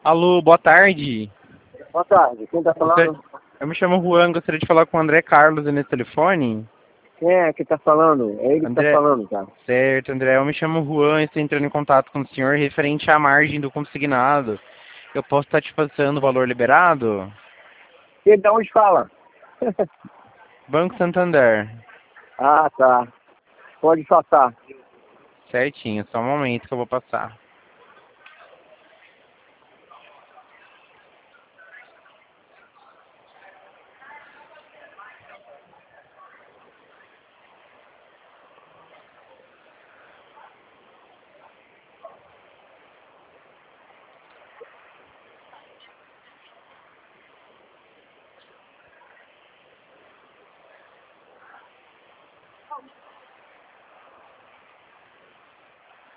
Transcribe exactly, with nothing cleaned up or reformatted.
Alô, boa tarde. Boa tarde, quem tá Você- falando? Eu me chamo Juan, gostaria de falar com o André Carlos nesse telefone. Quem é que tá falando? É ele que tá André, falando, cara. certo, André, eu me chamo Juan e estou entrando em contato com o senhor referente à margem do consignado. Eu posso estar te passando o valor liberado? E de onde fala? Banco Santander. Ah, tá. Pode passar. Certinho, só um momento que eu vou passar.